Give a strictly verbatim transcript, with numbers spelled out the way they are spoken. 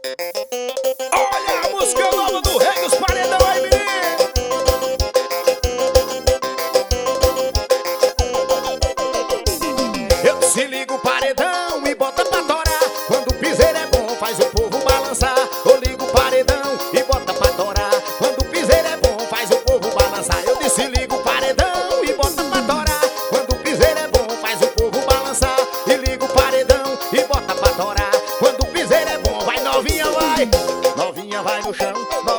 Olha a música nova do Rei dos Paredão aí, menino. Eu se ligo o paredão e bota pra torar. Quando o piseiro é bom, faz o povo balançar. Eu ligo o paredão e bota pra torar. Quando o piseiro é bom, faz o povo balançar. Eu disse ligo o paredão e bota pra torar. Quando o piseiro é bom, faz o povo balançar. E ligo o paredão e bota pra torar. Quando o piseiro é bom, vai novinha, vai. Novinha vai no chão.